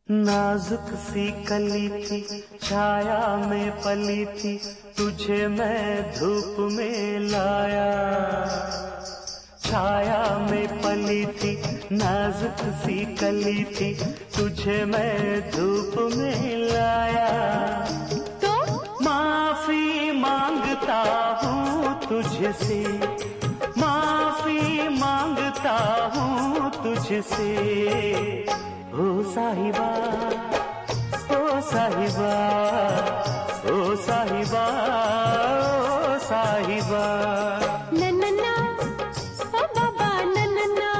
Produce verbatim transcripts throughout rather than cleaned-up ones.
नाजुक सी कली थी, छाया में पली थी, तुझे मैं धूप में लाया। छाया में पली थी, नाजुक सी कली थी, तुझे मैं धूप में लाया। तो माफी मांगता हूँ तुझसे, माफी मांगता हूँ तुझसे। ओ साहिबा, ओ साहिबा, ओ साहिबा, ओ साहिबा। नन्ना ओ बाबा नन्ना,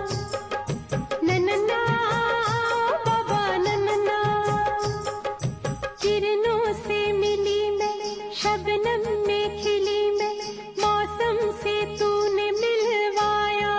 नन्ना ओ बाबा नन्ना। किरणों से मिली मैं, शबनम में खिली मैं, मौसम से तूने मिलवाया।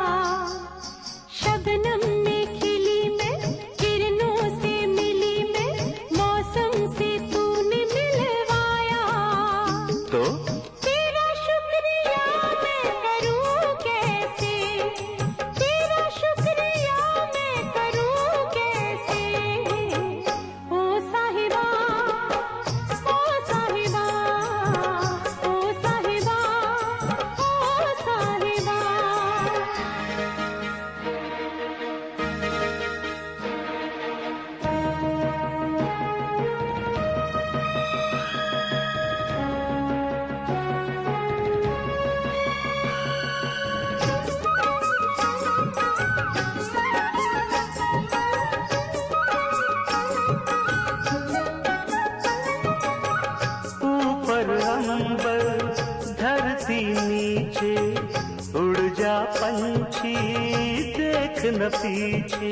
शबनम में खिली मैं, किरणों से मिली मैं, मौसम से तूने मिलवाया। तो तेरा शुक्रिया मैं करूं कैसे, तेरा शुक्रिया मैं करूं कैसे। ओ साहिबा, ओ साहिबा, ओ साहिबा, ओ साहिबा। ऊपर अंबर धरती नीचे, उड़ जा पंछी देख न पीछे।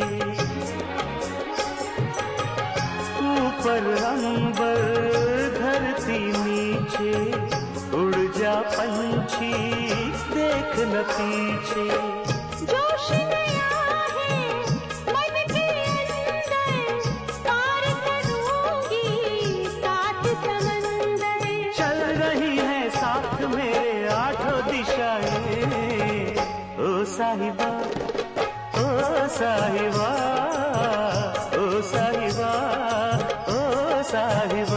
ऊपर अंबर धरती नीचे, उड़ जा पंछी देख न पीछे। जोश नया है मन के अंदर, पार करूंगी सात समंदर। चल रही है साथ मेरे आठों दिशाएं। ओ साहिबा, ओ साहिबा, ओ साहिबा, ओ साहिबा।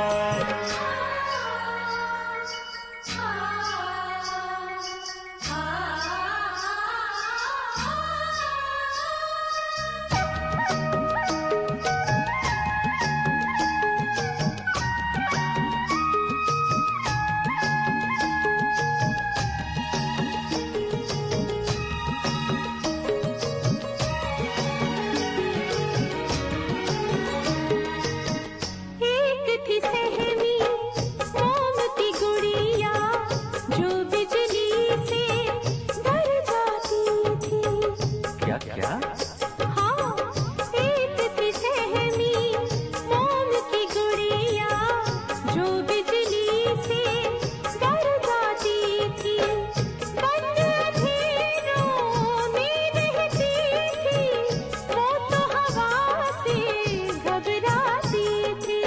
एक थी सहमी मोम की गुड़िया, जो बिजली से डर जाती थी। क्या क्या? हाँ, एक थी सहमी मोम की गुड़िया, जो बिजली से डर जाती थी। बंद अंधेरों में रहती थी, वो तो हवा से घबराती थी।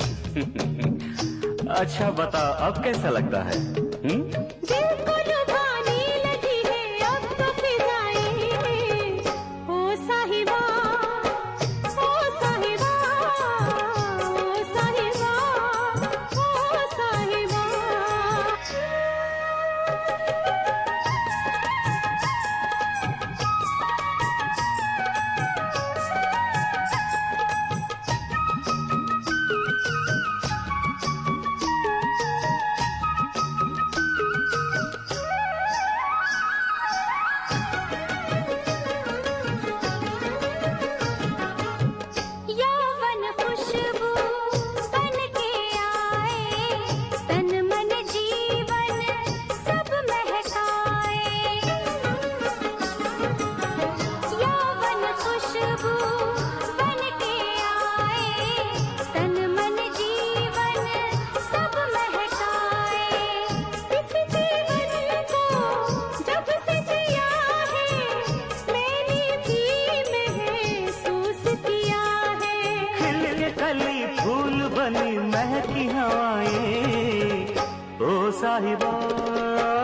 अच्छा बता, अब कैसा लगता है? हुँ? दिल को लुभाने लगी है अब तो फिजाएं। ओ साहिबा, ओ साहिबा, ओ साहिबा, ओ साहिबा। यौवन खुशबू बन के आए, तन मन जीवन सब महकाए। यौवन खुशबू बन के आए, तन मन जीवन सब महकाए। इस जीवन को जब से जिया है, मैंने भी महसूस किया है। खिल के कली फूल बनी महकी हवाएं। ओ साहिबा,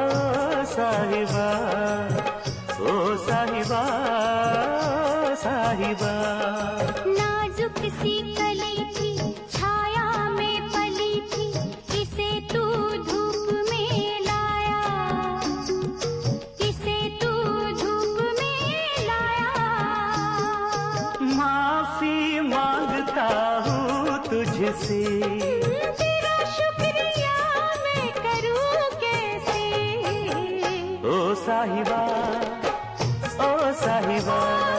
ओ साहिबा, ओ साहिबा, ओ साहिबा। साहिबा। नाजुक सी कली थी, छाया में पली थी, इसे तू धूप में लाया, इसे तू धूप में लाया। माफी मांगता हूँ तुझसे, तेरा शुक्रिया मैं करूँ कैसे। ओ साहिबा, ओ साहिबा।